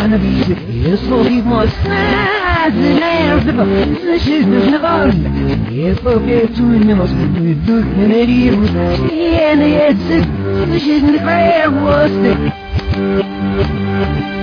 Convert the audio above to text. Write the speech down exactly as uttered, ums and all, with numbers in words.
نبيذ يصفي مصنع زناير زفا سشد نغارن يفوكي توني مصبوط يدوك نرير يانا يتسك سشد نقايا وسط